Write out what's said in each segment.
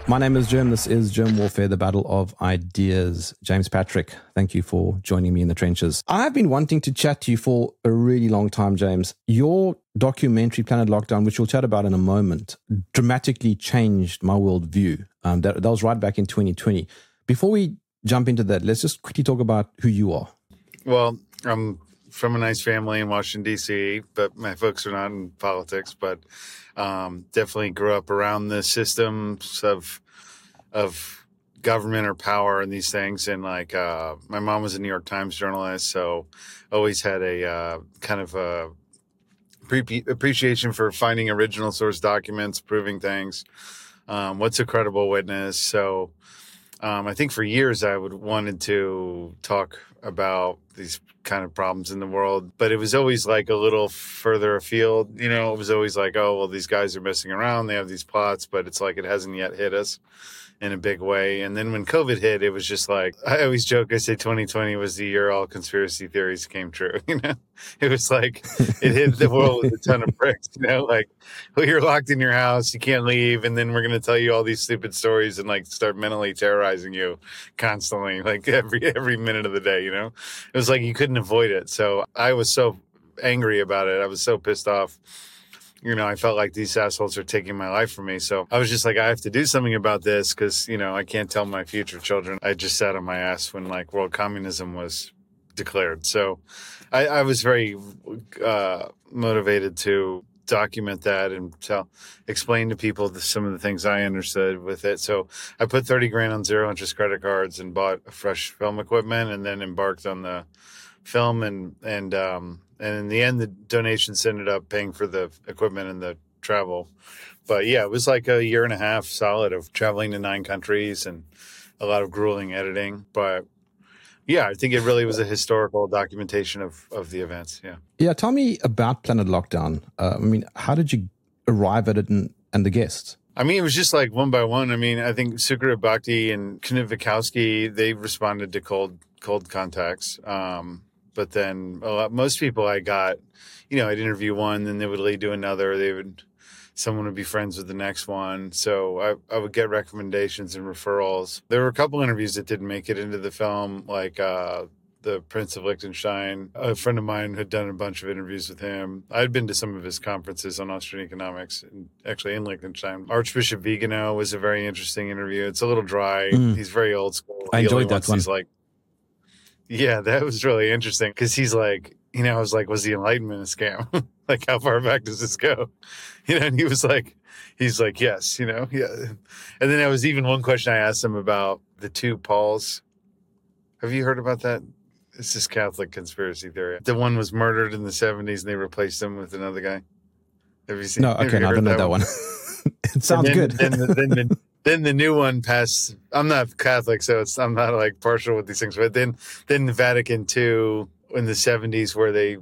My name is Jim. This is Jim Warfare, the Battle of Ideas. James Patrick, thank you for joining me in the trenches. I've been wanting to chat to you for a really long time, James. Your documentary, Planet Lockdown, which we'll chat about in a moment, dramatically changed my worldview. That was right back in 2020. Before we jump into that, let's just quickly talk about who you are. Well, I'm from a nice family in Washington, D.C., but my folks are not in politics, but definitely grew up around the systems of government or power and these things. And my mom was a New York Times journalist, so always had a kind of a appreciation for finding original source documents, proving things. What's a credible witness? So I think for years I wanted to talk about these kind of problems in the world, but it was always like a little further afield. You know, it was always like, oh, well, these guys are messing around. They have these plots, but it's like it hasn't yet hit us in a big way. And then when COVID hit, it was just like, I always joke, I say 2020 was the year all conspiracy theories came true. You know, it was like, it hit the world with a ton of bricks, you know, like, well, you're locked in your house, you can't leave. And then we're going to tell you all these stupid stories and like start mentally terrorizing you constantly, like every minute of the day, you know, it was like, you couldn't avoid it. So I was so angry about it. I was so pissed off. You know, I felt like these assholes are taking my life from me. So I was just like, I have to do something about this because, you know, I can't tell my future children. I just sat on my ass when like world communism was declared. So I was very motivated to document that and explain to people some of the things I understood with it. So I put 30 grand on zero interest credit cards and bought fresh film equipment and then embarked on the film and in the end, the donations ended up paying for the equipment and the travel. But yeah, it was like a year and a half solid of traveling to 9 countries and a lot of grueling editing. But yeah, I think it really was a historical documentation of the events. Yeah. Yeah. Tell me about Planet Lockdown. I mean, how did you arrive at it and the guests? I mean, it was just like one by one. I mean, I think Sucrit Bhakti and Knut Vikowski, they responded to cold contacts. But then most people I got, you know, I'd interview one, then they would lead to another. Someone would be friends with the next one. So I would get recommendations and referrals. There were a couple interviews that didn't make it into the film, like the Prince of Liechtenstein. A friend of mine had done a bunch of interviews with him. I'd been to some of his conferences on Austrian economics, actually in Liechtenstein. Archbishop Vigano was a very interesting interview. It's a little dry. He's very old school. I enjoyed that one. He's like, yeah, that was really interesting because he's like, you know, I was like, was the Enlightenment a scam? Like, how far back does this go? You know, and he's like, yes, you know, yeah. And then there was even one question I asked him about the 2 Pauls. Have you heard about that? It's this Catholic conspiracy theory. The one was murdered in the 70s and they replaced him with another guy. Have you seen? No, okay, no, I don't know that one. It sounds good. Then the new one passed. I'm not Catholic, so I'm not like partial with these things. But then the Vatican II in the 70s, where they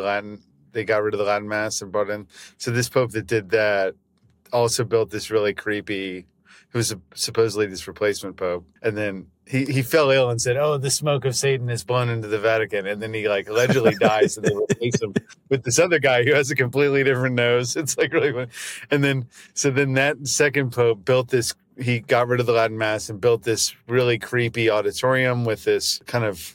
got rid of the Latin Mass and brought in. So this Pope that did that also built this really creepy, who was supposedly this replacement Pope. And then he fell ill and said, "Oh, the smoke of Satan is blown into the Vatican." And then he like allegedly dies, and they replace him with this other guy who has a completely different nose. It's like really funny. And then that second Pope built this. He got rid of the Latin Mass and built this really creepy auditorium with this kind of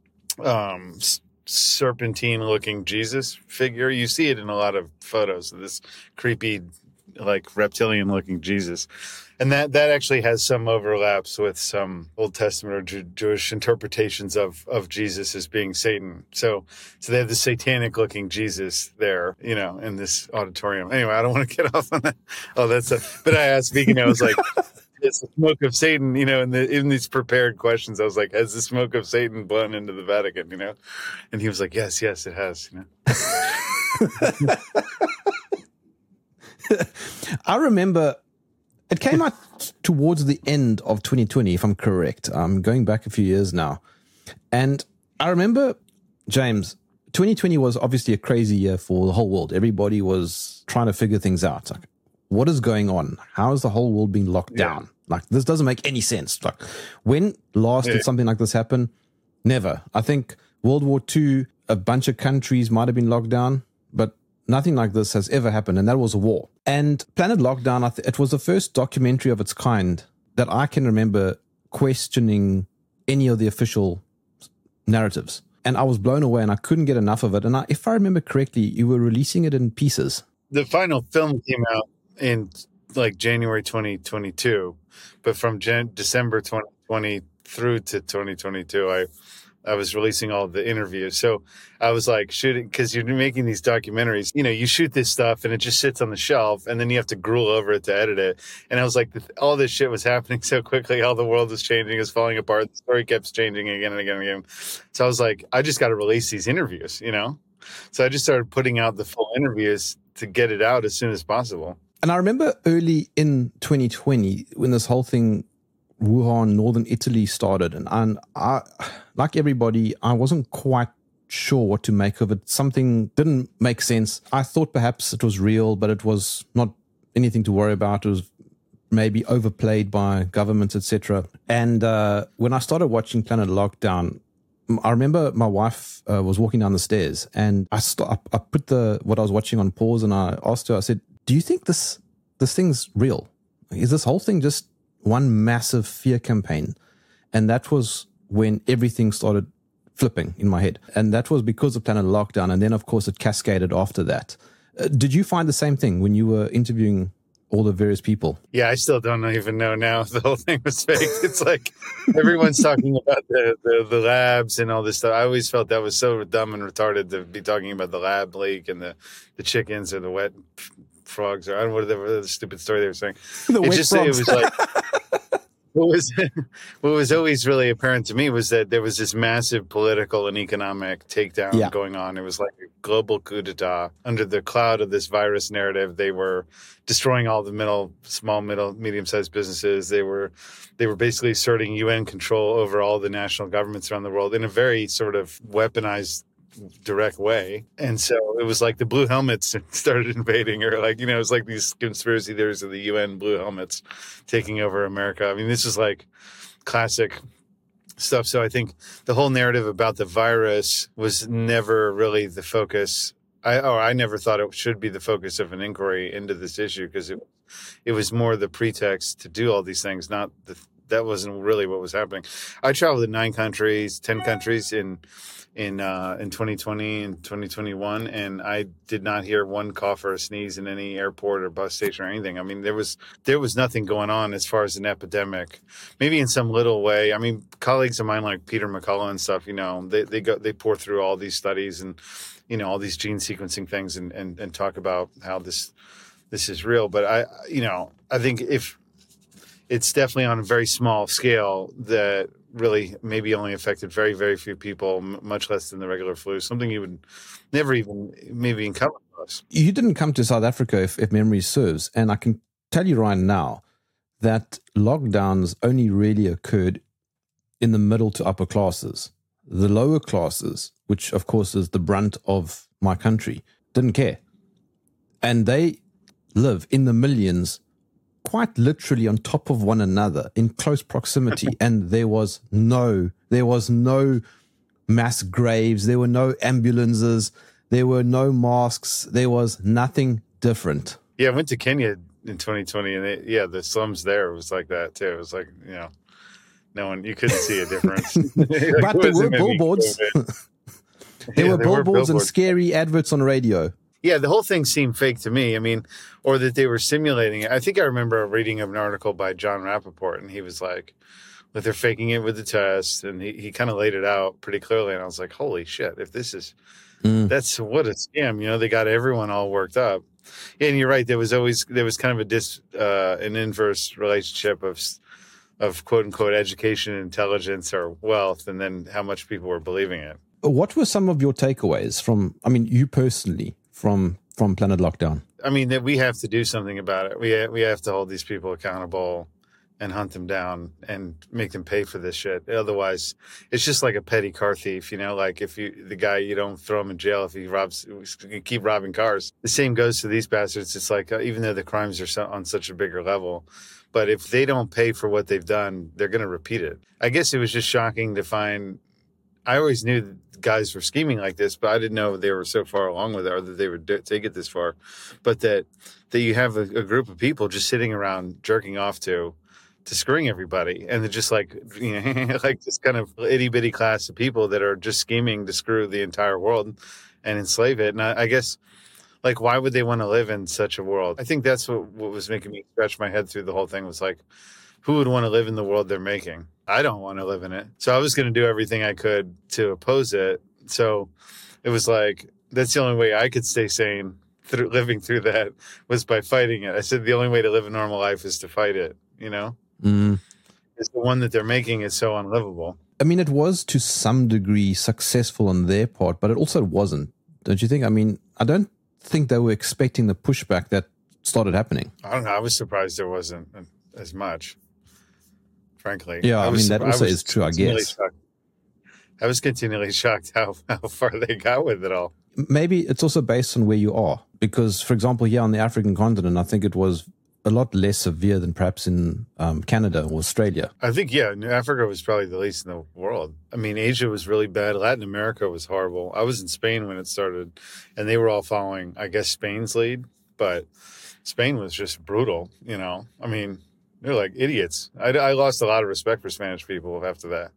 serpentine-looking Jesus figure. You see it in a lot of photos of this creepy, like reptilian-looking Jesus. And that actually has some overlaps with some Old Testament or Jewish interpretations of Jesus as being Satan. So they have the satanic-looking Jesus there, you know, in this auditorium. Anyway, I don't want to get off on that. Oh, but I asked Vegan, I was like, is the smoke of Satan, you know, in these prepared questions, I was like, has the smoke of Satan blown into the Vatican, you know? And he was like, yes, it has, you know? I remember it came out towards the end of 2020, if I'm correct. I'm going back a few years now. And I remember, James, 2020 was obviously a crazy year for the whole world. Everybody was trying to figure things out. Like, what is going on? How is the whole world being locked down? Like, this doesn't make any sense. Like, when last did something like this happen? Never. I think World War II, a bunch of countries might have been locked down, but nothing like this has ever happened, and that was a war. And Planet Lockdown, it was the first documentary of its kind that I can remember questioning any of the official narratives. And I was blown away and I couldn't get enough of it. And if I remember correctly, you were releasing it in pieces. The final film came out in like January 2022, but from December 2020 through to 2022, I was releasing all the interviews. So I was like shooting, because you're making these documentaries, you shoot this stuff and it just sits on the shelf and then you have to gruel over it to edit it. And I was like, all this shit was happening so quickly. All the world was changing, is falling apart. The story kept changing again and again and again. So I was like, I just got to release these interviews, So I just started putting out the full interviews to get it out as soon as possible. And I remember early in 2020 when this whole thing, Wuhan, northern Italy, started, and I, like everybody, I wasn't quite sure what to make of it. Something didn't make sense. I thought perhaps it was real, but it was not anything to worry about. It was maybe overplayed by governments, etc. And when I started watching Planet Lockdown, I remember my wife was walking down the stairs, and I put what I was watching on pause, and I asked her, I said, do you think this thing's real? Is this whole thing just one massive fear campaign? And that was when everything started flipping in my head. And that was because of Planet Lockdown. And then, of course, it cascaded after that. Did you find the same thing when you were interviewing all the various people? Yeah, I still don't even know now if the whole thing was fake. It's like everyone's talking about the labs and all this stuff. I always felt that was so dumb and retarded to be talking about the lab leak and the chickens or the wet frogs, or I don't know whatever the stupid story they were saying. The wet frogs. It was like what was always really apparent to me was that there was this massive political and economic takedown going on. It was like a global coup d'etat. Under the cloud of this virus narrative, they were destroying all the small, medium-sized businesses. They were basically asserting UN control over all the national governments around the world in a very sort of weaponized, direct way. And so it was like the blue helmets started invading, or like, it was like these conspiracy theories of the UN blue helmets taking over America. I mean, this is like classic stuff. So I think the whole narrative about the virus was never really the focus. I never thought it should be the focus of an inquiry into this issue, because it was more the pretext to do all these things, that wasn't really what was happening. I traveled to 10 countries in 2020 and 2021, and I did not hear one cough or a sneeze in any airport or bus station or anything. I mean, there was nothing going on as far as an epidemic. Maybe in some little way. I mean, colleagues of mine like Peter McCullough and stuff, they pour through all these studies and all these gene sequencing things and talk about how this is real. But I think if it's definitely on a very small scale that really maybe only affected very, very few people, much less than the regular flu, something you would never even maybe encounter us. You didn't come to South Africa, if memory serves. And I can tell you right now that lockdowns only really occurred in the middle to upper classes. The lower classes, which of course is the brunt of my country, didn't care. And they live in the millions, quite literally on top of one another in close proximity. And there was no mass graves. There were no ambulances. There were no masks. There was nothing different. Yeah, I went to Kenya in 2020, and the slums there was like that too. It was like, no one, you couldn't see a difference. But there were billboards. There were billboards and scary adverts on radio. Yeah, the whole thing seemed fake to me. I mean, or that they were simulating it. I think I remember reading an article by John Rappaport, and he was like, that they're faking it with the test. And he kind of laid it out pretty clearly. And I was like, holy shit, if this is, that's what a scam. They got everyone all worked up. And you're right. There was kind of an inverse relationship of quote unquote education, intelligence, or wealth, and then how much people were believing it. What were some of your takeaways you personally, from Planet Lockdown? I mean, that we have to do something about it. We have to hold these people accountable and hunt them down and make them pay for this shit. Otherwise, it's just like a petty car thief, like if the guy, you don't throw him in jail if you keep robbing cars. The same goes to these bastards. It's like, even though the crimes are on such a bigger level, but if they don't pay for what they've done, they're going to repeat it. I guess it was just shocking to find. I always knew that guys were scheming like this, but I didn't know they were so far along with it, or that they would take it this far. But that you have a group of people just sitting around jerking off to to screwing everybody, and they're just like, like this kind of itty bitty class of people that are just scheming to screw the entire world and enslave it. And I guess, like, why would they want to live in such a world? I think that's what was making me scratch my head through the whole thing, was like, who would want to live in the world they're making? I don't want to live in it. So I was going to do everything I could to oppose it. So it was like, that's the only way I could stay sane living through that, was by fighting it. I said the only way to live a normal life is to fight it, It's the one that they're making is so unlivable. I mean, it was to some degree successful on their part, but it also wasn't, don't you think? I mean, I don't think they were expecting the pushback that started happening. I don't know. I was surprised there wasn't as much, frankly. Yeah, I mean, that also is true, I guess. I was continually shocked how far they got with it all. Maybe it's also based on where you are. Because, for example, here on the African continent, I think it was a lot less severe than perhaps in Canada or Australia. I think, Africa was probably the least in the world. I mean, Asia was really bad. Latin America was horrible. I was in Spain when it started, and they were all following, I guess, Spain's lead. But Spain was just brutal, I mean, they're like idiots. I lost a lot of respect for Spanish people after that.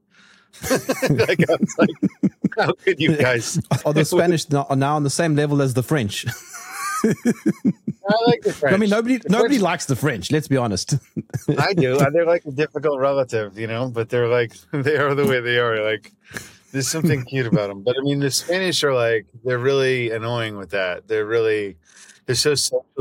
Like, I was like, how could you guys? Are the Spanish are now on the same level as the French? I like the French. I mean, nobody likes the French, let's be honest. I do. They're like a difficult relative, but they're like, they are the way they are. Like, there's something cute about them. But I mean, the Spanish are like, they're really annoying with that. They're so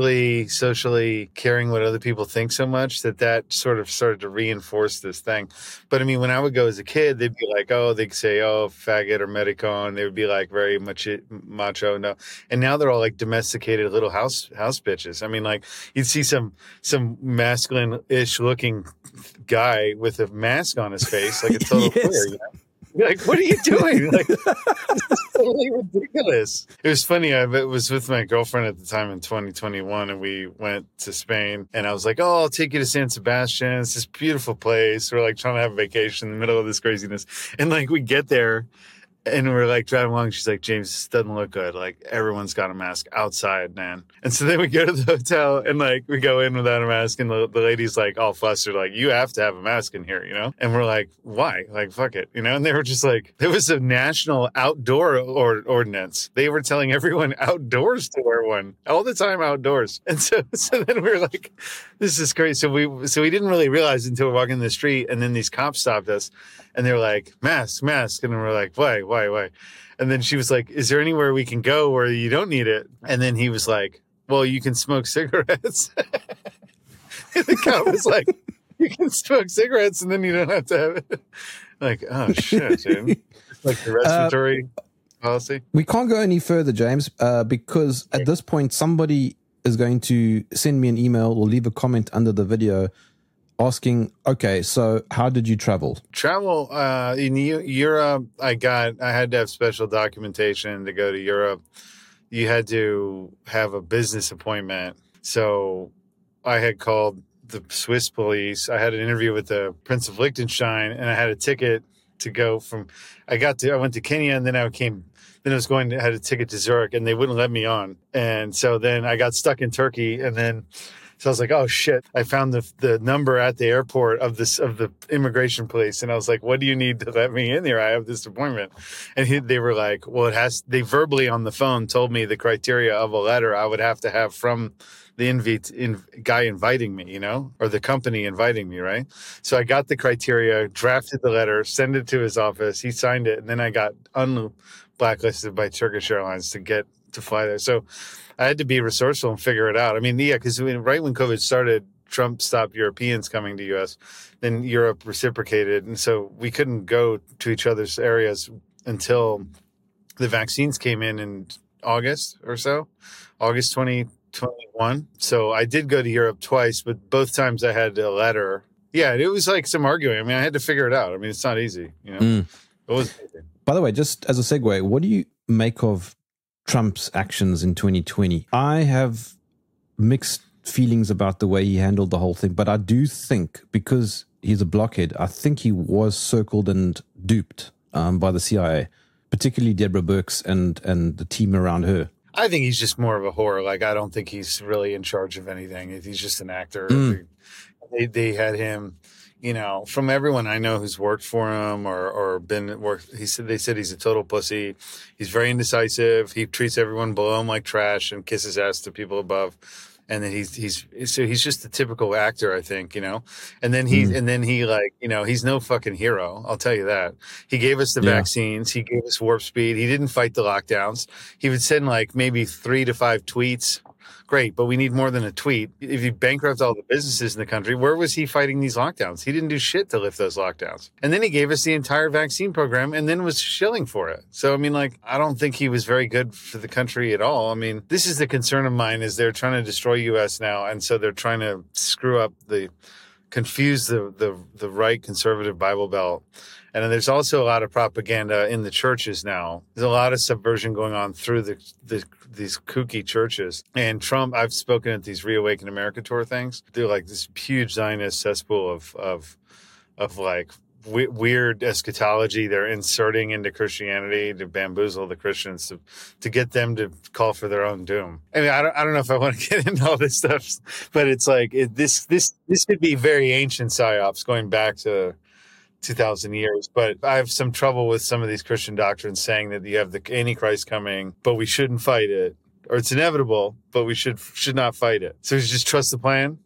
socially caring what other people think so much that sort of started to reinforce this thing. But I mean, when I would go as a kid, they'd be like, they'd say, faggot or medicon. They would be like very macho. No. And now they're all like domesticated little house bitches. I mean, like, you'd see some masculine-ish looking guy with a mask on his face, like a total queer, You're like, what are you doing? Like, this is totally ridiculous. It was funny. I was with my girlfriend at the time in 2021, and we went to Spain. And I was like, I'll take you to San Sebastian. It's this beautiful place. We're like trying to have a vacation in the middle of this craziness. And like, we get there, and we're like driving along. She's like, James, this doesn't look good. Like, everyone's got a mask outside, man. And so then we go to the hotel, and like, we go in without a mask, and the lady's like all flustered, like, you have to have a mask in here, And we're like, why? Like, fuck it, And they were just like, there was a national outdoor ordinance. They were telling everyone outdoors to wear one all the time, outdoors. And so then we were like, this is crazy. So we didn't really realize until we're walking in the street, and then these cops stopped us. And they were like, mask. And we're like, why? And then she was like, is there anywhere we can go where you don't need it? And then he was like, well, you can smoke cigarettes. And the cop was like, you can smoke cigarettes and then you don't have to have it. Like, oh, shit, dude. Like the respiratory policy. We can't go any further, James, because at this point, somebody is going to send me an email or leave a comment under the video asking, okay, so how did you travel? Travel in Europe, I had to have special documentation to go to Europe. You had to have a business appointment. So I had called the Swiss police. I had an interview with the Prince of Liechtenstein, and I had a ticket to go I went to Kenya, and then I had a ticket to Zurich, and they wouldn't let me on. And so then I got stuck in Turkey, and then so I was like, oh shit. I found the number at the airport of the immigration police. And I was like, what do you need to let me in here? I have this appointment. And they were like, well, they verbally on the phone told me the criteria of a letter I would have to have from the guy inviting me, or the company inviting me. Right. So I got the criteria, drafted the letter, sent it to his office. He signed it. And then I got blacklisted by Turkish Airlines to fly there. So I had to be resourceful and figure it out. I mean, because right when COVID started, Trump stopped Europeans coming to U.S. Then Europe reciprocated. And so we couldn't go to each other's areas until the vaccines came in August or so, August 2021. So I did go to Europe twice, but both times I had a letter. Yeah, it was like some arguing. I mean, I had to figure it out. I mean, it's not easy. It was easy. By the way, just as a segue, what do you make of Trump's actions in 2020? I have mixed feelings about the way he handled the whole thing, but I do think, because he's a blockhead, I think he was circled and duped by the CIA, particularly Deborah Birx and the team around her. I think he's just more of a whore. Like, I don't think he's really in charge of anything. He's just an actor. they had him, from everyone I know who's worked for him or been at work. They said he's a total pussy. He's very indecisive. He treats everyone below him like trash and kisses ass to people above. And then he's just a typical actor, I think, And then he's no fucking hero. I'll tell you that. He gave us the vaccines. He gave us warp speed. He didn't fight the lockdowns. He would send like maybe 3 to 5 tweets. Great, but we need more than a tweet. If you bankrupt all the businesses in the country, where was he fighting these lockdowns? He didn't do shit to lift those lockdowns. And then he gave us the entire vaccine program and then was shilling for it. So, I don't think he was very good for the country at all. This is the concern of mine is they're trying to destroy U.S. now. And so they're trying to confuse the right conservative Bible Belt. And there's also a lot of propaganda in the churches now. There's a lot of subversion going on through these kooky churches. And Trump, I've spoken at these Reawaken America tour things. They're like this huge Zionist cesspool of like weird eschatology they're inserting into Christianity to bamboozle the Christians to get them to call for their own doom. I don't know if I want to get into all this stuff, but it's like this could be very ancient psyops going back to 2,000 years, but I have some trouble with some of these Christian doctrines saying that you have the Antichrist coming, but we shouldn't fight it, or it's inevitable, but we should not fight it. So we just trust the plan.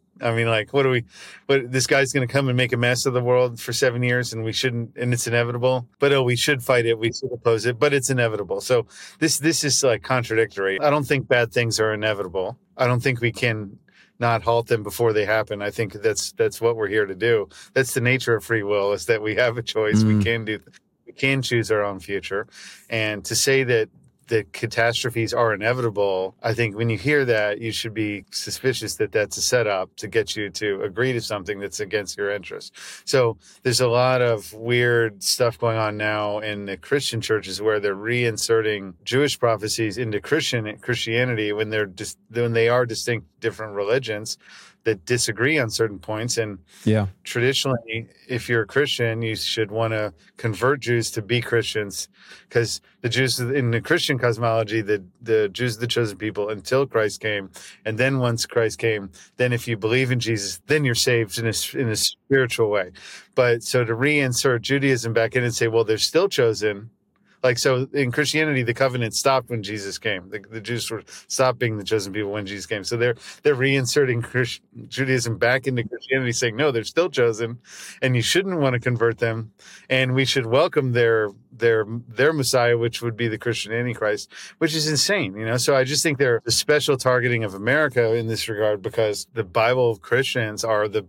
This guy's going to come and make a mess of the world for 7 years and we shouldn't, and it's inevitable, but we should fight it. We should oppose it, but it's inevitable. So this is like contradictory. I don't think bad things are inevitable. I don't think we can not halt them before they happen. I think that's what we're here to do. That's the nature of free will, is that we have a choice. We can choose our own future. And to say that the catastrophes are inevitable, I think when you hear that, you should be suspicious that that's a setup to get you to agree to something that's against your interests. So there's a lot of weird stuff going on now in the Christian churches where they're reinserting Jewish prophecies into Christianity when they are distinct different religions that disagree on certain points. And traditionally, if you're a Christian, you should want to convert Jews to be Christians, because the Jews in the Christian cosmology, the Jews are the chosen people until Christ came. And then once Christ came, then if you believe in Jesus, then you're saved in a spiritual way. But so to reinsert Judaism back in and say, well, they're still chosen. Like, so in Christianity, the covenant stopped when Jesus came. The Jews were stopped being the chosen people when Jesus came. So they're reinserting Judaism back into Christianity, saying, no, they're still chosen and you shouldn't want to convert them. And we should welcome their Messiah, which would be the Christian Antichrist, which is insane, So I just think they're the special targeting of America in this regard, because the Bible Christians are the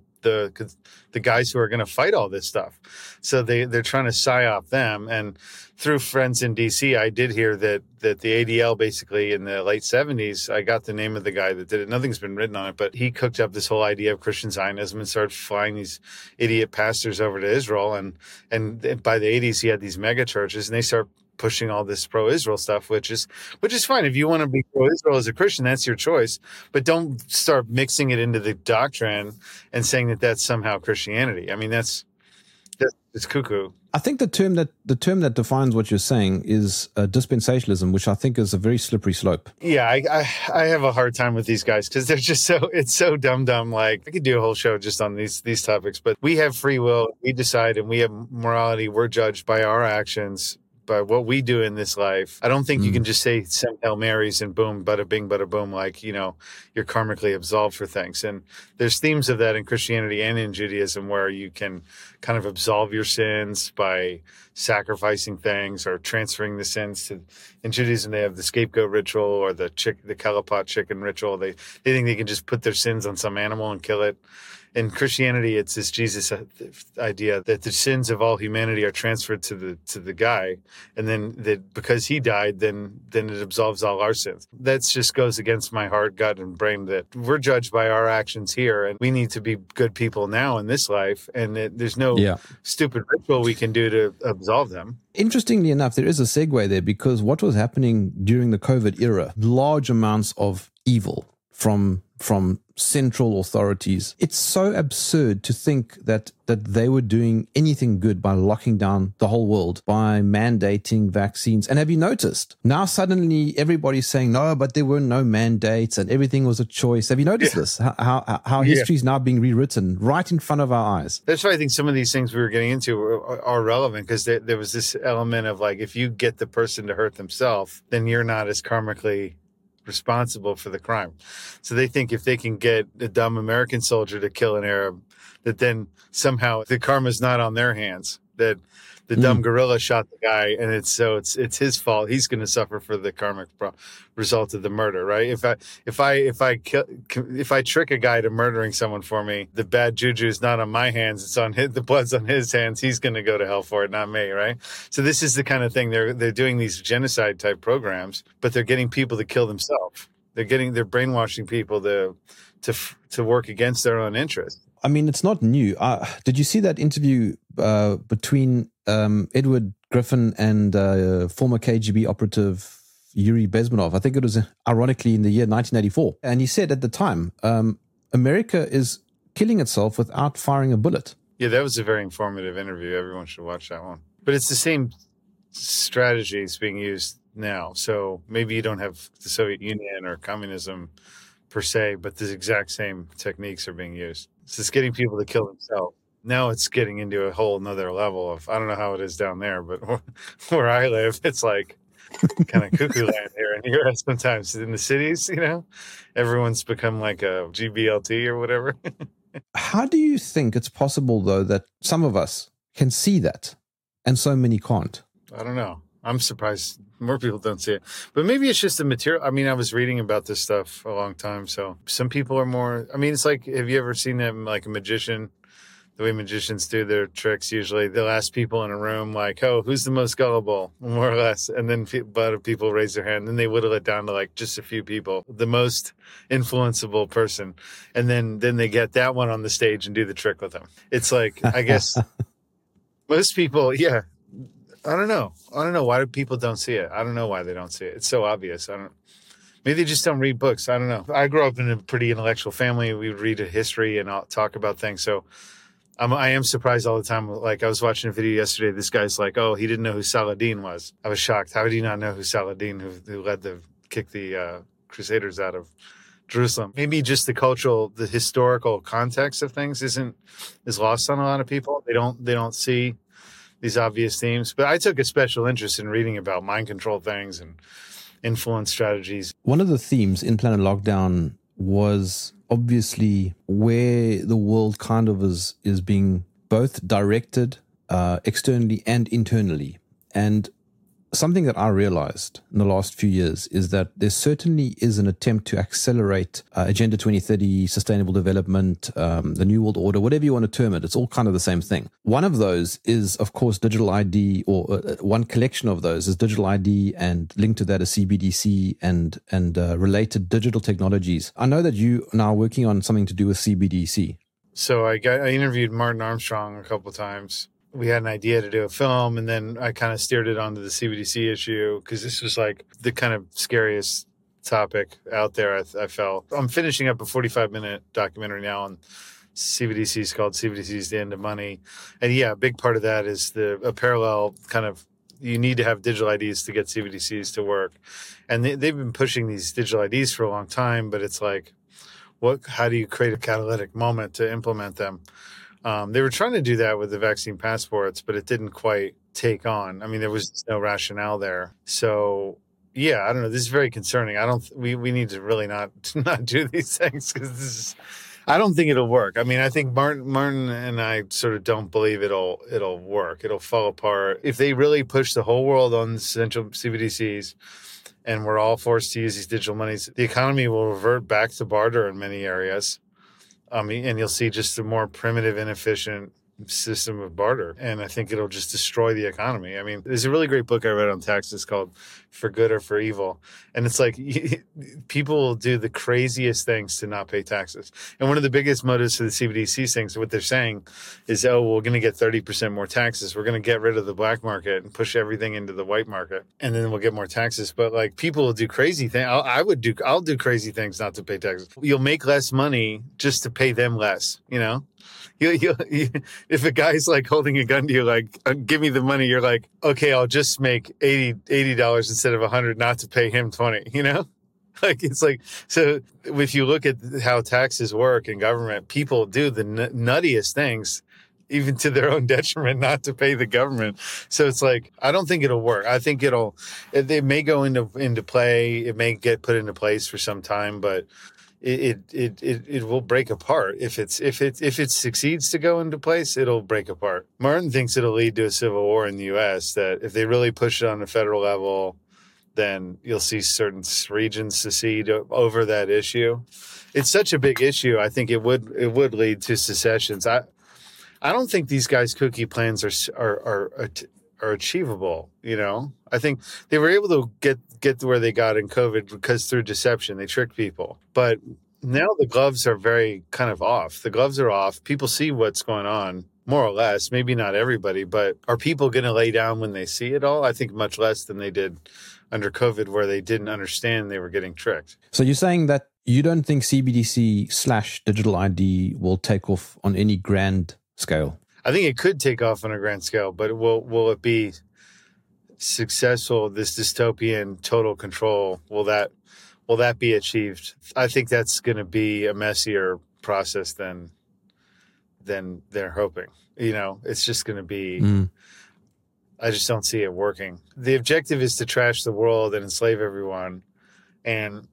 guys who are going to fight all this stuff. So they're trying to psyop them. And through friends in DC, I did hear that the ADL, basically in the late 70s, I got the name of the guy that did it. Nothing's been written on it, but he cooked up this whole idea of Christian Zionism and started flying these idiot pastors over to Israel. And by the 80s, he had these mega churches, and they start pushing all this pro-Israel stuff, which is fine. If you want to be pro-Israel as a Christian, that's your choice. But don't start mixing it into the doctrine and saying that that's somehow Christianity. that's cuckoo. I think the term that defines what you're saying is dispensationalism, which I think is a very slippery slope. Yeah, I have a hard time with these guys because they're just it's so dumb. Like, I could do a whole show just on these topics, but we have free will, we decide, and we have morality. We're judged by our actions, by what we do in this life. I don't think you can just say some Hail Marys and boom, bada bing, bada boom, like, you're karmically absolved for things. And there's themes of that in Christianity and in Judaism, where you can kind of absolve your sins by sacrificing things or transferring the sins to. In Judaism, they have the scapegoat ritual or the kalapot chicken ritual. They think they can just put their sins on some animal and kill it. In Christianity, it's this Jesus idea that the sins of all humanity are transferred to the guy, and then that because he died, then it absolves all our sins. That just goes against my heart, gut, and brain, that we're judged by our actions here, and we need to be good people now in this life, and there's no stupid ritual we can do to absolve them. Interestingly enough, there is a segue there, because what was happening during the COVID era, large amounts of evil from from central authorities. It's so absurd to think that they were doing anything good by locking down the whole world, by mandating vaccines. And have you noticed? Now suddenly everybody's saying, no, but there were no mandates and everything was a choice. Have you noticed this? How history is now being rewritten right in front of our eyes. That's why I think some of these things we were getting into are relevant, because there was this element of like, if you get the person to hurt themselves, then you're not as karmically responsible for the crime. So they think if they can get a dumb American soldier to kill an Arab, that then somehow the karma's not on their hands, that the dumb gorilla shot the guy and it's his fault. He's going to suffer for the karmic result of the murder, right? If I trick a guy to murdering someone for me, the bad juju is not on my hands. It's on the blood's on his hands. He's going to go to hell for it, not me, right? So this is the kind of thing they're doing, these genocide type programs, but they're getting people to kill themselves. They're brainwashing people to work against their own interests. I mean, it's not new. Did you see that interview between Edward Griffin and former KGB operative Yuri Bezmenov? I think it was ironically in the year 1984. And he said at the time, America is killing itself without firing a bullet. Yeah, that was a very informative interview. Everyone should watch that one. But it's the same strategies being used now. So maybe you don't have the Soviet Union or communism per se, but the exact same techniques are being used. So it's getting people to kill themselves. Now it's getting into a whole nother level of, I don't know how it is down there, but where I live, it's like kind of cuckoo land here in Europe sometimes. In the cities, everyone's become like a GBLT or whatever. How do you think it's possible, though, that some of us can see that and so many can't? I don't know. I'm surprised more people don't see it. But maybe it's just the material. I mean, I was reading about this stuff a long time. So some people are more, I mean, it's like, have you ever seen them like a magician? The way magicians do their tricks, usually they'll ask people in a room like, oh, who's the most gullible, more or less. And then people raise their hand. And then they whittle it down to like just a few people, the most influenceable person. And then they get that one on the stage and do the trick with them. It's like, I guess most people, yeah. I don't know why people don't see it. I don't know why they don't see it. It's so obvious. Maybe they just don't read books. I don't know. I grew up in a pretty intellectual family. We would read a history and I'll talk about things. So I am surprised all the time. Like I was watching a video yesterday. This guy's like, oh, he didn't know who Saladin was. I was shocked. How did he not know who Saladin, who kicked the Crusaders out of Jerusalem? Maybe just the historical context of things is lost on a lot of people. They don't see these obvious themes. But I took a special interest in reading about mind control things and influence strategies. One of the themes in Planet Lockdown was obviously where the world kind of is being both directed externally and internally. And something that I realized in the last few years is that there certainly is an attempt to accelerate Agenda 2030, sustainable development, the New World Order, whatever you want to term it. It's all kind of the same thing. One of those is, of course, digital ID, or one collection of those is digital ID, and linked to that is CBDC and related digital technologies. I know that you are now working on something to do with CBDC. So I interviewed Martin Armstrong a couple of times. We had an idea to do a film, and then I kind of steered it onto the CBDC issue because this was like the kind of scariest topic out there. I felt I'm finishing up a 45-minute documentary now on CBDCs called CBDC's The End of Money. And yeah, a big part of that is a parallel kind of, you need to have digital IDs to get CBDCs to work. And they've been pushing these digital IDs for a long time, but it's like, how do you create a catalytic moment to implement them? They were trying to do that with the vaccine passports, but it didn't quite take on. I mean, there was no rationale there. So, yeah, I don't know. This is very concerning. We need to really not do these things because I don't think it'll work. I mean, I think Martin and I sort of don't believe it'll work. It'll fall apart. If they really push the whole world on central CBDCs and we're all forced to use these digital monies, the economy will revert back to barter in many areas. And you'll see just a more primitive, inefficient system of barter. And I think it'll just destroy the economy. I mean, there's a really great book I read on taxes called For Good or For Evil. And it's like people will do the craziest things to not pay taxes. And one of the biggest motives for the CBDC things, what they're saying is, oh, we're going to get 30% more taxes. We're going to get rid of the black market and push everything into the white market. And then we'll get more taxes. But like people will do crazy things. I'll do crazy things not to pay taxes. You'll make less money just to pay them less, you know? If a guy's like holding a gun to you, like, give me the money, you're like, okay, I'll just make $80 instead of $100, not to pay him 20, you know? Like, it's like, so if you look at how taxes work in government, people do the nuttiest things, even to their own detriment, not to pay the government. So it's like, I don't think it'll work. I think it may go into play. It may get put into place for some time, but it will break apart. If it succeeds to go into place, it'll break apart. Martin thinks it'll lead to a civil war in the U.S., that if they really push it on the federal level, then you'll see certain regions secede over that issue. It's such a big issue. I think it would lead to secessions. I don't think these guys' cookie plans are achievable. You know, I think they were able to get to where they got in COVID because through deception, they tricked people. But now the gloves are very kind of off. The gloves are off. People see what's going on, more or less. Maybe not everybody, but are people going to lay down when they see it all? I think much less than they did under COVID, where they didn't understand they were getting tricked. So you're saying that you don't think CBDC/digital ID will take off on any grand scale? I think it could take off on a grand scale, but will it be successful? This dystopian total control, will that be achieved? I think that's going to be a messier process than they're hoping. You know, it's just going to be. I just don't see it working. The objective is to trash the world and enslave everyone, and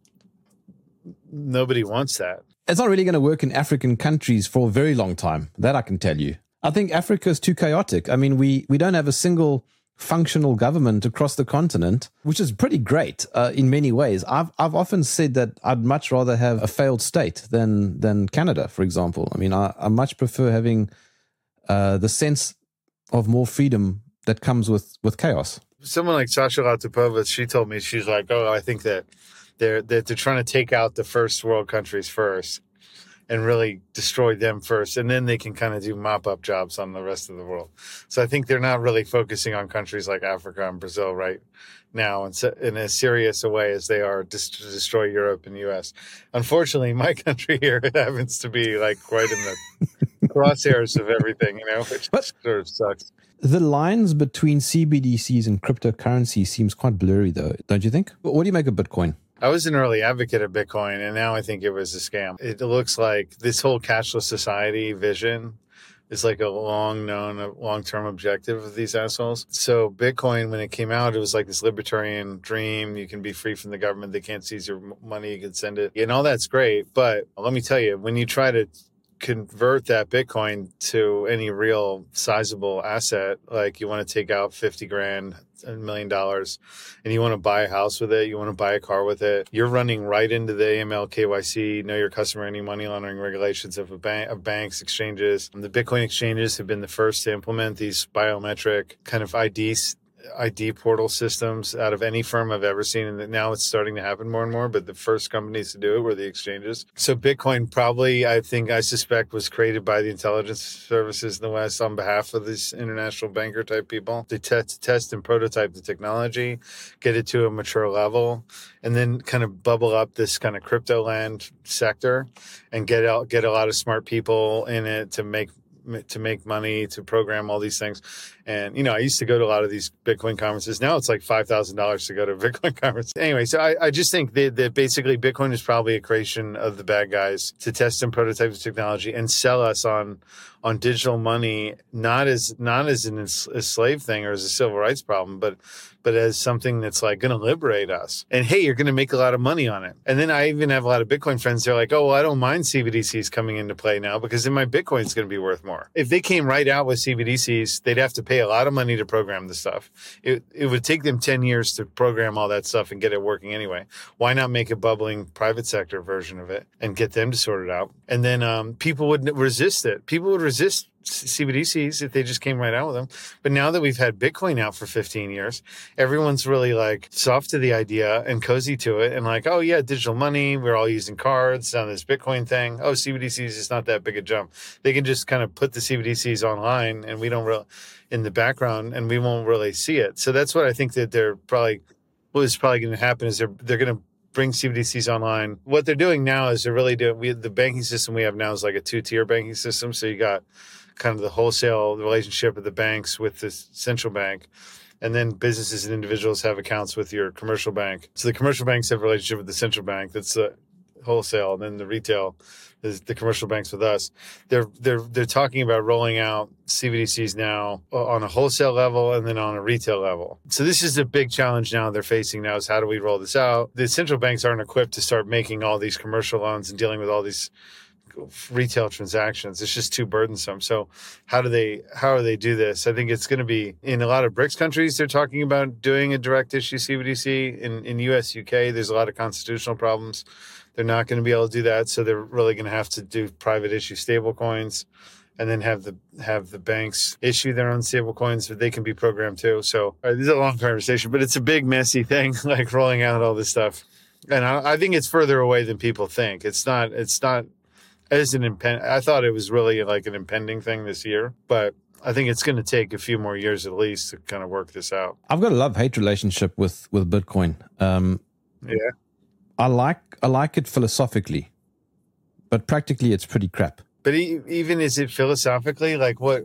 nobody wants that. It's not really going to work in African countries for a very long time. That I can tell you. I think Africa is too chaotic. I mean, we don't have a single functional government across the continent, which is pretty great in many ways. I've often said that I'd much rather have a failed state than Canada, for example. I mean, I much prefer having the sense of more freedom that comes with chaos. Someone like Sasha Latipova, she told me, she's like, oh, I think that they're trying to take out the first world countries first and really destroy them first, and then they can kind of do mop-up jobs on the rest of the world. So I think they're not really focusing on countries like Africa and Brazil right now in as serious a way as they are to destroy Europe and the U.S. Unfortunately, my country here happens to be like quite in the crosshairs of everything, you know, which sort of sucks. The lines between CBDCs and cryptocurrency seems quite blurry, though, don't you think? What do you make of Bitcoin? I was an early advocate of Bitcoin, and now I think it was a scam. It looks like this whole cashless society vision is like a long-term objective of these assholes. So Bitcoin, when it came out, it was like this libertarian dream. You can be free from the government. They can't seize your money. You can send it. And all that's great. But let me tell you, when you try to convert that Bitcoin to any real sizable asset, like you want to take out 50 grand, $1 million, and you want to buy a house with it, you want to buy a car with it, you're running right into the AML, KYC, know your customer, any money laundering regulations of banks, exchanges. The Bitcoin exchanges have been the first to implement these biometric kind of ID portal systems out of any firm I've ever seen. And now it's starting to happen more and more, but the first companies to do it were the exchanges. So Bitcoin probably, I suspect, was created by the intelligence services in the West on behalf of these international banker type people to test and prototype the technology, get it to a mature level, and then kind of bubble up this kind of crypto land sector and get a lot of smart people in it to make money, to program all these things. And, you know, I used to go to a lot of these Bitcoin conferences. Now it's like $5,000 to go to a Bitcoin conference. Anyway, so I just think that basically Bitcoin is probably a creation of the bad guys to test and prototype the technology and sell us on digital money, not as a slave thing or as a civil rights problem, but as something that's like going to liberate us. And hey, you're going to make a lot of money on it. And then I even have a lot of Bitcoin friends. They're like, oh, well, I don't mind CBDCs coming into play now because then my Bitcoin is going to be worth more. If they came right out with CBDCs, they'd have to pay a lot of money to program the stuff. It would take them 10 years to program all that stuff and get it working anyway. Why not make a bubbling private sector version of it and get them to sort it out? And then people would resist it. People would resist CBDCs if they just came right out with them. But now that we've had Bitcoin out for 15 years, everyone's really like soft to the idea and cozy to it. And like, oh yeah, digital money. We're all using cards on this Bitcoin thing. Oh, CBDCs is not that big a jump. They can just kind of put the CBDCs online and we don't really in the background and we won't really see it. So that's what I think that what is probably going to happen is they're going to bring CBDCs online. What they're doing now is they're really doing, the banking system we have now is like a 2-tier banking system. So you got kind of the wholesale relationship of the banks with the central bank. And then businesses and individuals have accounts with your commercial bank. So the commercial banks have a relationship with the central bank. That's the wholesale. And then the retail is the commercial banks with us. They're talking about rolling out CBDCs now on a wholesale level and then on a retail level. So this is a big challenge now they're facing now is how do we roll this out? The central banks aren't equipped to start making all these commercial loans and dealing with all these retail transactions. It's just too burdensome. So how do they do this? I think it's going to be in a lot of BRICS countries. They're talking about doing a direct issue CBDC. In US, UK, there's a lot of constitutional problems. They're not going to be able to do that. So they're really going to have to do private issue stable coins and then have the banks issue their own stable coins so they can be programmed too. So this is a long conversation, but it's a big messy thing, like rolling out all this stuff. And I think it's further away than people think. It's not as I thought it was really like an impending thing this year, but I think it's going to take a few more years at least to kind of work this out. I've got a love-hate relationship with Bitcoin. Yeah, I like it philosophically, but practically it's pretty crap. But even is it philosophically like what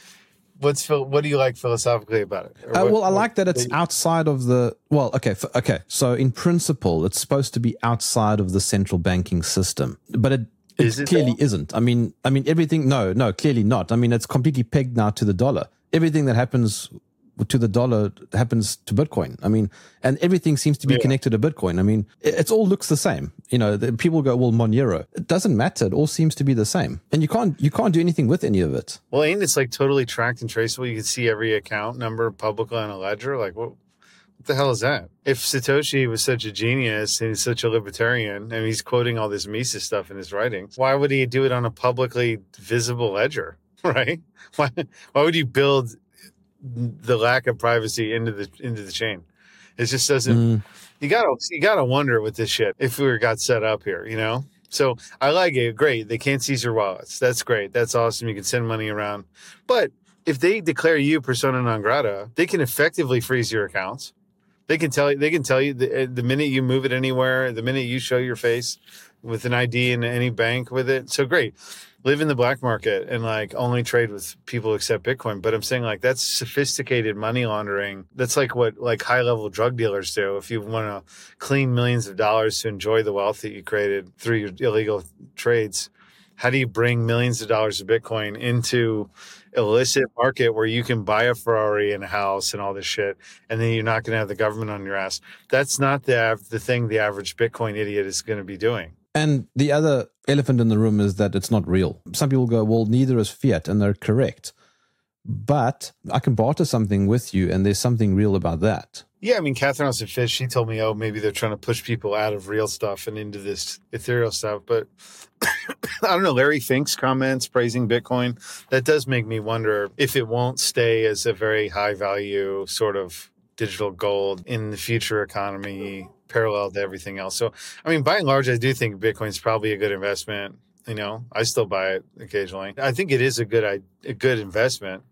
do you like philosophically about it? I like that it's outside of the okay. So in principle, it's supposed to be outside of the central banking system, but it clearly isn't. I mean, everything. No, clearly not. I mean, it's completely pegged now to the dollar. Everything that happens to the dollar happens to Bitcoin. I mean, and everything seems to be connected to Bitcoin. I mean, it all looks the same. You know, people go, well, Monero. It doesn't matter. It all seems to be the same, and you can't do anything with any of it. Well, ain't it's like totally tracked and traceable? You can see every account number publicly on a ledger. Like what? What the hell is that? If Satoshi was such a genius and he's such a libertarian and he's quoting all this Mises stuff in his writings, why would he do it on a publicly visible ledger, right? Why would you build the lack of privacy into the chain? It just doesn't. You gotta wonder with this shit if we got set up here, you know. So I like it. Great, they can't seize your wallets. That's great. That's awesome. You can send money around, but if they declare you persona non grata, they can effectively freeze your accounts. They can tell you the minute you move it anywhere, the minute you show your face with an ID in any bank with it. So great. Live in the black market and like only trade with people who accept Bitcoin. But I'm saying like that's sophisticated money laundering. That's like what like high level drug dealers do. If you want to clean millions of dollars to enjoy the wealth that you created through your illegal trades, how do you bring millions of dollars of Bitcoin into illicit market where you can buy a Ferrari and a house and all this shit, and then you're not going to have the government on your ass? That's not the thing the average Bitcoin idiot is going to be doing. And the other elephant in the room is that it's not real. Some people go, well, neither is fiat, and they're correct. But I can barter something with you, and there's something real about that. Yeah, I mean, Catherine Austin Fish, she told me, oh, maybe they're trying to push people out of real stuff and into this ethereal stuff. But I don't know, Larry Fink's comments praising Bitcoin, that does make me wonder if it won't stay as a very high value sort of digital gold in the future economy, parallel to everything else. So, I mean, by and large, I do think Bitcoin's probably a good investment. You know, I still buy it occasionally. I think it is a good investment,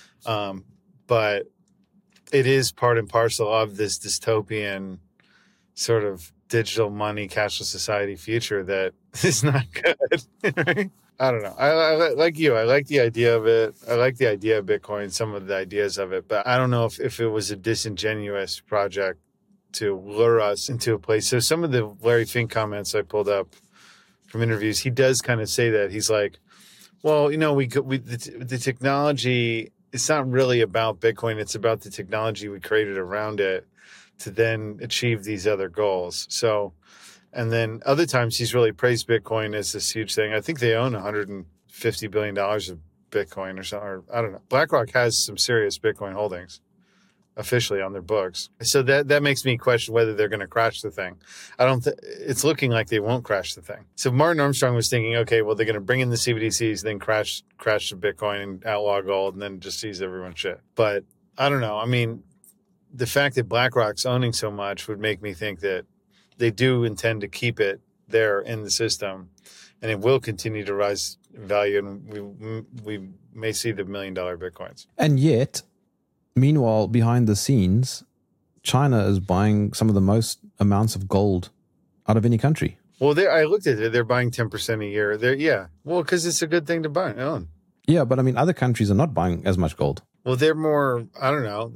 but it is part and parcel of this dystopian sort of digital money, cashless society future that is not good. Right? I don't know. I like you. I like the idea of it. I like the idea of Bitcoin, some of the ideas of it, but I don't know if it was a disingenuous project to lure us into a place. So some of the Larry Fink comments I pulled up from interviews, he does kind of say that. He's like, well, you know, the technology, it's not really about Bitcoin. It's about the technology we created around it to then achieve these other goals. So, and then other times he's really praised Bitcoin as this huge thing. I think they own $150 billion of Bitcoin or something, or I don't know. BlackRock has some serious Bitcoin holdings. officially on their books. So that makes me question whether they're going to crash the thing. It's looking like they won't crash the thing. So Martin Armstrong was thinking, okay, well, they're going to bring in the CBDCs, then crash the Bitcoin and outlaw gold, and then just seize everyone's shit. But I don't know. I mean, the fact that BlackRock's owning so much would make me think that they do intend to keep it there in the system, and it will continue to rise in value, and we may see the $1 million Bitcoins. And yet, meanwhile, behind the scenes, China is buying some of the most amounts of gold out of any country. Well, I looked at it. They're buying 10% a year. Well, because it's a good thing to buy and own. Yeah, but I mean, other countries are not buying as much gold. Well, they're more, I don't know.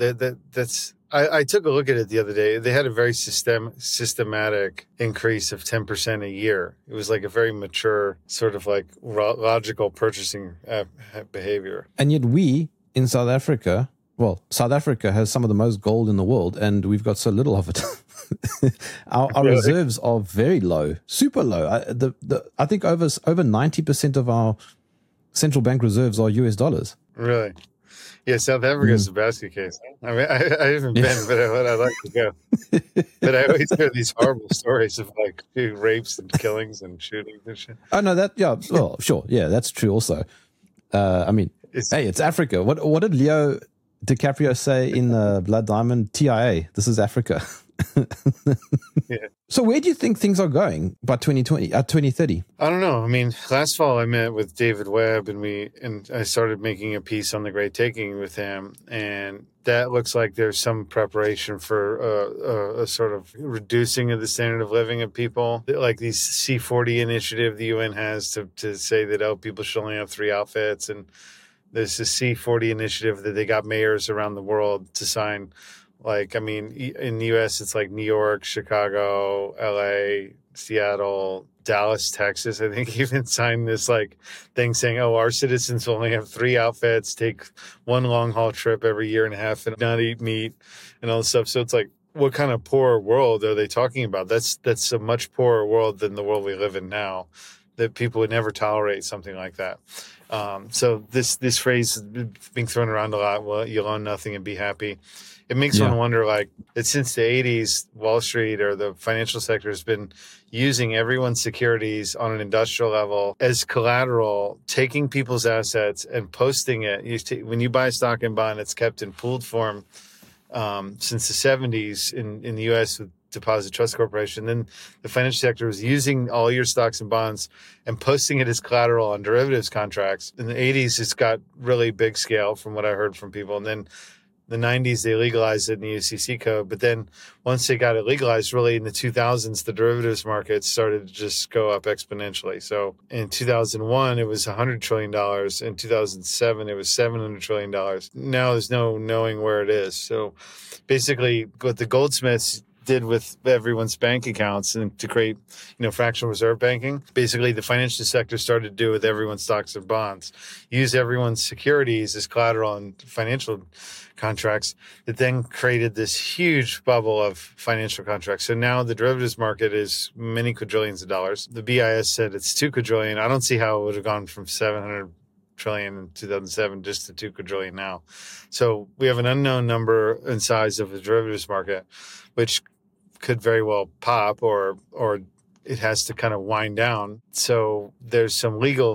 I took a look at it the other day. They had a very systematic increase of 10% a year. It was like a very mature sort of like logical purchasing behavior. And yet we in South Africa, South Africa has some of the most gold in the world, and we've got so little of it. Our reserves are very low, super low. I think over 90% of our central bank reserves are US dollars. Really? Yeah, South Africa is a basket case. I mean, I haven't been, but I'd like to go. But I always hear these horrible stories of like rapes and killings and shootings and shit. Oh no, well, sure, yeah, that's true. Also, I mean, it's Africa. What did Leo DiCaprio say in Blood Diamond? TIA. This is Africa. Yeah. So where do you think things are going by 2030? I don't know. I mean, last fall I met with David Webb and I started making a piece on the Great Taking with him, and that looks like there's some preparation for a sort of reducing of the standard of living of people, like these C40 initiative the UN has to say that people should only have 3 outfits, and there's a C40 initiative that they got mayors around the world to sign. Like, I mean, in the U.S., it's like New York, Chicago, L.A., Seattle, Dallas, Texas. I think even signed this like thing saying, our citizens will only have 3 outfits, take 1 long haul trip every year and a half, and not eat meat and all this stuff. So it's like, what kind of poor world are they talking about? That's a much poorer world than the world we live in now, that people would never tolerate something like that. So this phrase is being thrown around a lot. Well, you'll own nothing and be happy. It makes one wonder, like, that since the 80s, Wall Street or the financial sector has been using everyone's securities on an industrial level as collateral, taking people's assets and posting it. When you buy a stock and bond, it's kept in pooled form since the 70s in the U.S. with Deposit Trust Corporation. Then the financial sector was using all your stocks and bonds and posting it as collateral on derivatives contracts. In the 80s, it's got really big scale from what I heard from people. And then the 90s, they legalized it in the UCC code. But then once they got it legalized, really in the 2000s, the derivatives market started to just go up exponentially. So in 2001, it was $100 trillion. In 2007, it was $700 trillion. Now there's no knowing where it is. So basically what the goldsmiths did with everyone's bank accounts and to create, fractional reserve banking. Basically, the financial sector started to do with everyone's stocks and bonds, use everyone's securities as collateral on financial contracts that then created this huge bubble of financial contracts. So now the derivatives market is many quadrillions of dollars. The BIS said it's 2 quadrillion. I don't see how it would have gone from 700 trillion in 2007 just to 2 quadrillion now. So we have an unknown number and size of the derivatives market, which could very well pop or it has to kind of wind down. So there's some legal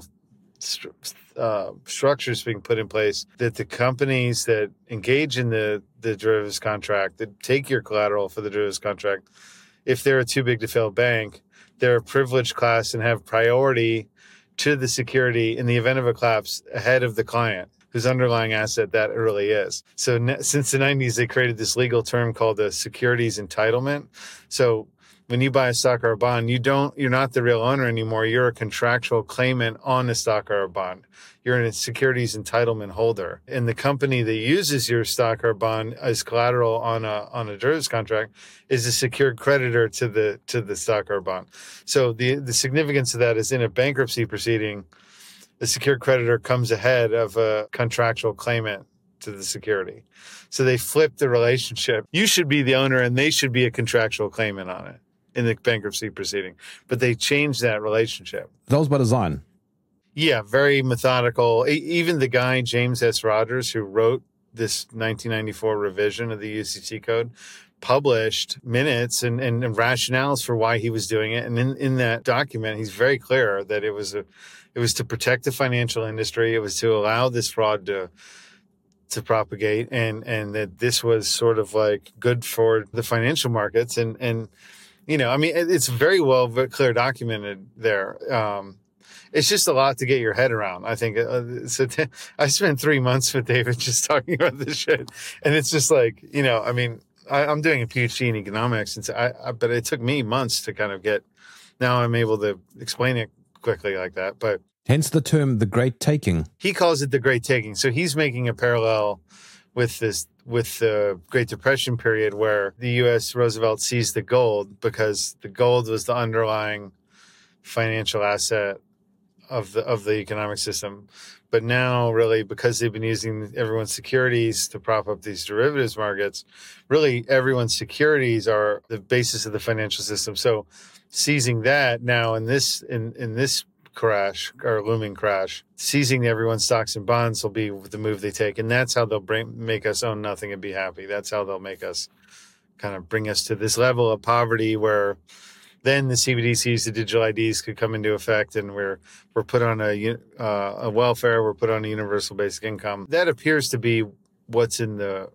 structures being put in place that the companies that engage in the derivatives contract, that take your collateral for the derivatives contract, if they're a too big to fail bank, they're a privileged class and have priority to the security in the event of a collapse ahead of the client whose underlying asset that really is. So since the 90s, they created this legal term called the securities entitlement. So when you buy a stock or a bond, you're not the real owner anymore. You're a contractual claimant on a stock or a bond. You're a securities entitlement holder. And the company that uses your stock or bond as collateral on a derivatives contract is a secured creditor to the stock or bond. So the significance of that is in a bankruptcy proceeding, the secured creditor comes ahead of a contractual claimant to the security. So they flip the relationship. You should be the owner and they should be a contractual claimant on it in the bankruptcy proceeding. But they changed that relationship. That was by design. Yeah, very methodical. Even the guy, James S. Rogers, who wrote this 1994 revision of the UCC code, published minutes and rationales for why he was doing it. And in that document, he's very clear that it was to protect the financial industry. It was to allow this fraud to propagate, and that this was sort of like good for the financial markets. And I mean, it's very clear documented there. It's just a lot to get your head around. I think I spent 3 months with David just talking about this shit, and it's just like, I mean, I'm doing a PhD in economics, and but it took me months to kind of get. Now I'm able to explain it quickly like that, but hence the term "the Great Taking." He calls it the Great Taking. So he's making a parallel with the Great Depression period, where the U.S. Roosevelt seized the gold because the gold was the underlying financial asset of the economic system. But now, really, because they've been using everyone's securities to prop up these derivatives markets, really everyone's securities are the basis of the financial system. So seizing that now in this crash, or looming crash, seizing everyone's stocks and bonds will be the move they take. And that's how they'll make us own nothing and be happy. That's how they'll make us bring us to this level of poverty where then the CBDCs, the digital IDs, could come into effect, and we're put on a welfare, we're put on a universal basic income. That appears to be what's in the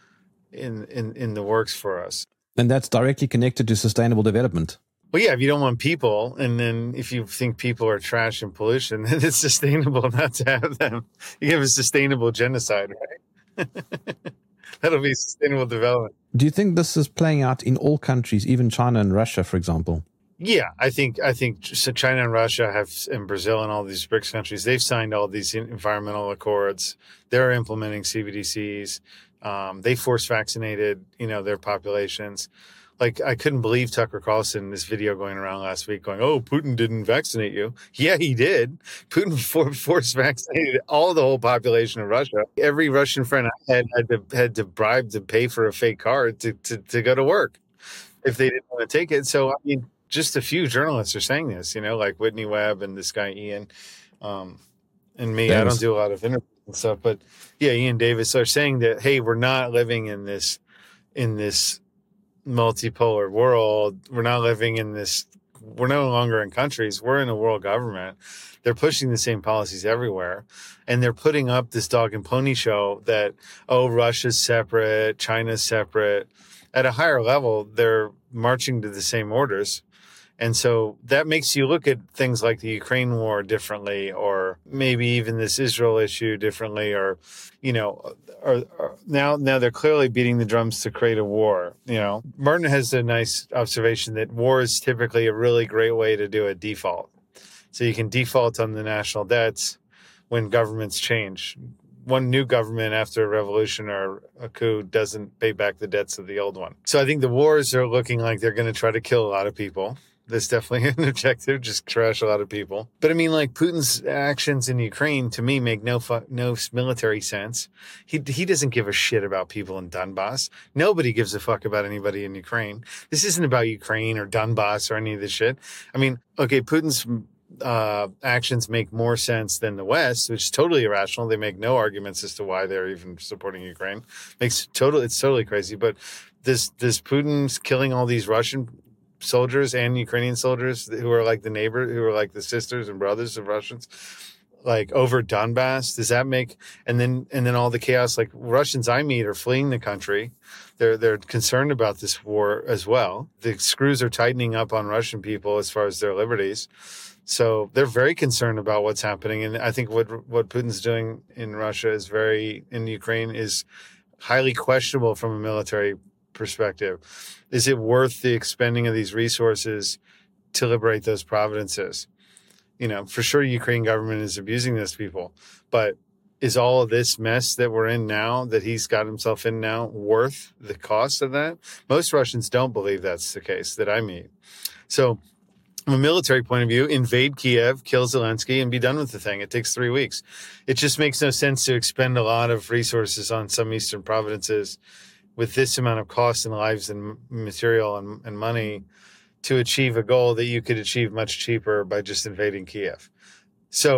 works for us. And that's directly connected to sustainable development. Well, yeah, if you don't want people, and then if you think people are trash and pollution, then it's sustainable not to have them. You have a sustainable genocide, right? That'll be sustainable development. Do you think this is playing out in all countries, even China and Russia, for example? Yeah, I think so. China and Russia and Brazil and all these BRICS countries, they've signed all these environmental accords. They're implementing CBDCs. They force vaccinated, their populations. Like, I couldn't believe Tucker Carlson, this video going around last week going, "Oh, Putin didn't vaccinate you." Yeah, he did. Putin force vaccinated the whole population of Russia. Every Russian friend I had to bribe to pay for a fake card to go to work if they didn't want to take it. So, I mean, just a few journalists are saying this, like Whitney Webb and this guy, Ian, and me. Davis. I don't do a lot of interviews and stuff, but yeah, Ian Davis are saying that, hey, we're not living in this multipolar world. We're not living in this. We're no longer in countries. We're in a world government. They're pushing the same policies everywhere. And they're putting up this dog and pony show that, Russia's separate, China's separate. At a higher level, they're marching to the same orders. And so that makes you look at things like the Ukraine war differently, or maybe even this Israel issue differently, or now they're clearly beating the drums to create a war. Martin has a nice observation that war is typically a really great way to do a default. So you can default on the national debts when governments change. One new government after a revolution or a coup doesn't pay back the debts of the old one. So I think the wars are looking like they're going to try to kill a lot of people. That's definitely an objective, just trash a lot of people. But I mean, like, Putin's actions in Ukraine, to me, make no military sense. He doesn't give a shit about people in Donbass. Nobody gives a fuck about anybody in Ukraine. This isn't about Ukraine or Donbass or any of this shit. I mean, okay, Putin's actions make more sense than the West, which is totally irrational. They make no arguments as to why they're even supporting Ukraine. It's totally crazy. But this Putin's killing all these Russian soldiers and Ukrainian soldiers who are like who are like the sisters and brothers of Russians, like, over Donbass. Does that make, and then all the chaos, like, Russians I meet are fleeing the country. They're concerned about this war as well. The screws are tightening up on Russian people as far as their liberties. So they're very concerned about what's happening. And I think what Putin's doing in Ukraine is highly questionable from a military perspective. Is it worth the expending of these resources to liberate those provinces? For sure, Ukraine government is abusing those people, but is all of this mess that we're in now, that he's got himself in now, worth the cost of that? Most Russians don't believe that's the case that I meet. So from a military point of view, invade Kiev, kill Zelensky, and be done with the thing. It takes 3 weeks. It just makes no sense to expend a lot of resources on some eastern provinces with this amount of cost and lives and material and money to achieve a goal that you could achieve much cheaper by just invading Kiev. So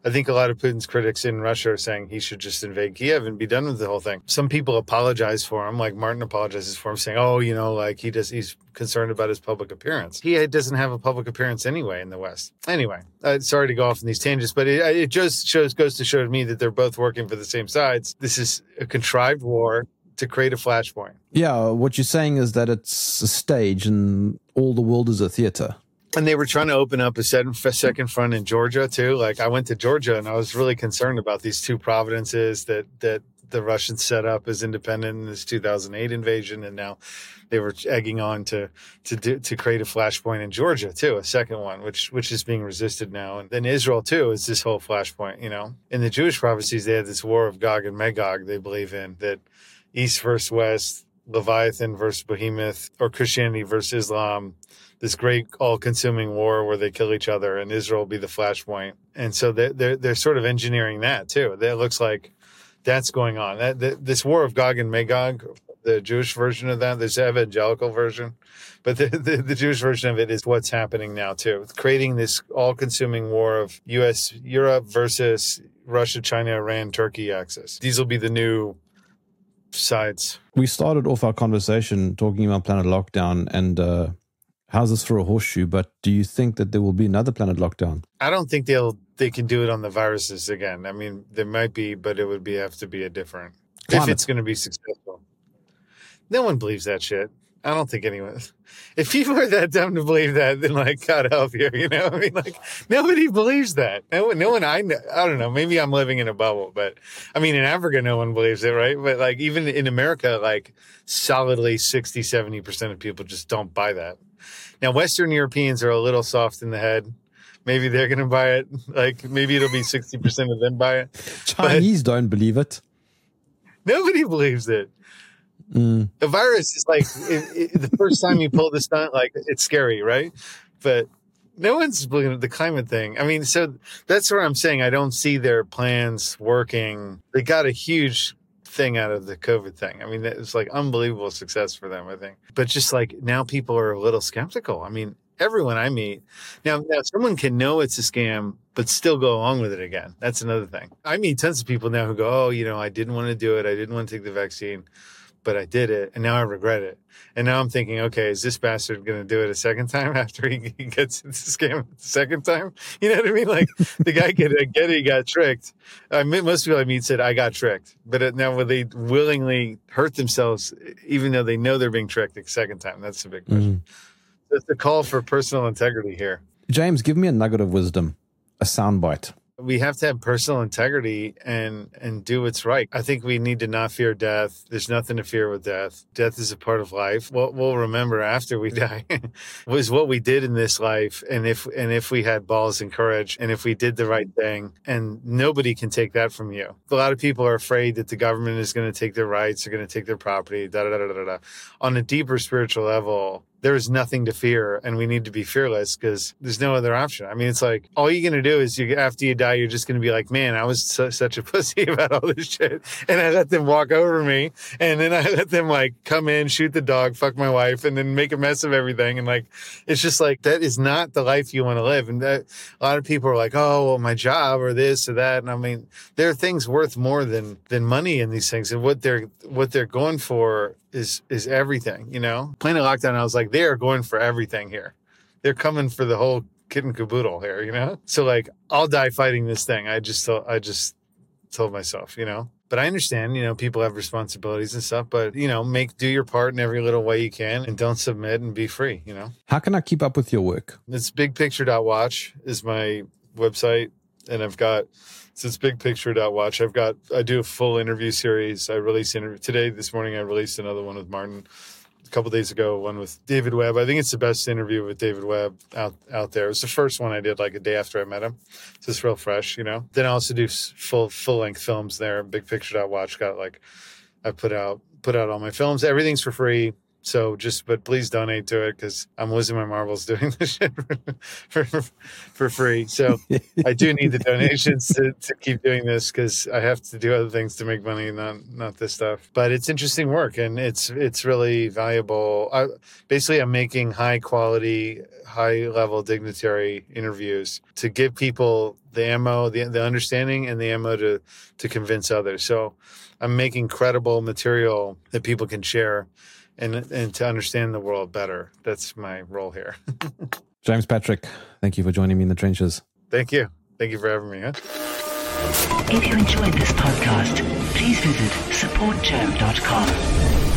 I think a lot of Putin's critics in Russia are saying he should just invade Kiev and be done with the whole thing. Some people apologize for him, like Martin apologizes for him, saying, "Oh, like he's concerned about his public appearance." He doesn't have a public appearance anyway in the West. Anyway, sorry to go off on these tangents, but it just goes to show to me that they're both working for the same sides. This is a contrived war to create a flashpoint. Yeah, what you're saying is that it's a stage and all the world is a theater. And they were trying to open up a second front in Georgia, too. Like, I went to Georgia, and I was really concerned about these two providences that the Russians set up as independent in this 2008 invasion. And now they were egging on to create a flashpoint in Georgia, too, a second one, which is being resisted now. And then Israel, too, is this whole flashpoint, In the Jewish prophecies, they had this war of Gog and Magog they believe in, that East versus West, Leviathan versus Behemoth, or Christianity versus Islam, this great all-consuming war where they kill each other, and Israel will be the flashpoint. And so they're sort of engineering that too. That looks like that's going on. This war of Gog and Magog, the Jewish version of that, there's the evangelical version, but the Jewish version of it is what's happening now too. It's creating this all-consuming war of U.S. Europe versus Russia, China, Iran, Turkey axis. These will be the new sides. We started off our conversation talking about Planet Lockdown and houses for a horseshoe, but do you think that there will be another Planet Lockdown? I don't think they can do it on the viruses again. I mean, there might be, but it would have to be a different, if it's going to be successful. No one believes that shit. I don't think anyone. If people are that dumb to believe that, then God help you. I mean, nobody believes that. No one. I don't know. Maybe I'm living in a bubble, but I mean, in Africa, no one believes it, right? But even in America, solidly 60-70% of people just don't buy that. Now, Western Europeans are a little soft in the head. Maybe they're going to buy it. Maybe it'll be 60% of them buy it. Chinese don't believe it. Nobody believes it. The virus is the first time you pull the stunt, it's scary, right? But no one's believing the climate thing. I mean, so that's what I'm saying. I don't see their plans working. They got a huge thing out of the COVID thing. I mean, it's unbelievable success for them, I think. But just now people are a little skeptical. I mean, everyone I meet now someone can know it's a scam, but still go along with it again. That's another thing. I meet tons of people now who go, "Oh, I didn't want to do it. I didn't want to take the vaccine, but I did it, and now I regret it." And now I'm thinking, okay, is this bastard going to do it a second time after he gets the scam the second time? You know what I mean? The guy he got tricked. Most people I meet said, "I got tricked." But now will they willingly hurt themselves, even though they know they're being tricked the second time? That's the big question. It's the call for personal integrity here. James, give me a nugget of wisdom, a soundbite. We have to have personal integrity and do what's right. I think we need to not fear death. There's nothing to fear with death. Death is a part of life. What we'll remember after we die was what we did in this life. And if we had balls and courage and if we did the right thing, and nobody can take that from you. A lot of people are afraid that the government is going to take their rights, they're going to take their property, On a deeper spiritual level, there is nothing to fear, and we need to be fearless because there's no other option. I mean, it's all you're going to do is after you die, you're just going to be like, "Man, I was such a pussy about all this shit. And I let them walk over me. And then I let them come in, shoot the dog, fuck my wife, and then make a mess of everything." And it's just that is not the life you want to live. And that a lot of people are like, "Oh, well, my job or this or that." And I mean, there are things worth more than money in these things. And what they're going for is everything, Planet Lockdown, I was like, they are going for everything here. They're coming for the whole kit and caboodle here, So I'll die fighting this thing. I just told myself, But I understand, people have responsibilities and stuff, but do your part in every little way you can and don't submit and be free, How can I keep up with your work? It's bigpicture.watch is my website, and I've got So it's bigpicture.watch. I do a full interview series. I release this morning I released another one with Martin. A couple days ago, one with David Webb. I think it's the best interview with David Webb out there. It was the first one I did a day after I met him. So it's real fresh, Then I also do full length films there. Bigpicture.watch got I put out all my films. Everything's for free. But please donate to it because I'm losing my marbles doing this shit for free. So I do need the donations to keep doing this because I have to do other things to make money, not this stuff. But it's interesting work and it's really valuable. Basically, I'm making high quality, high level dignitary interviews to give people the ammo, the understanding and the ammo to convince others. So I'm making credible material that people can share and to understand the world better. That's my role here. James Patrick, thank you for joining me in the trenches. Thank you. Thank you for having me. If you enjoyed this podcast, please visit supportjoe.com.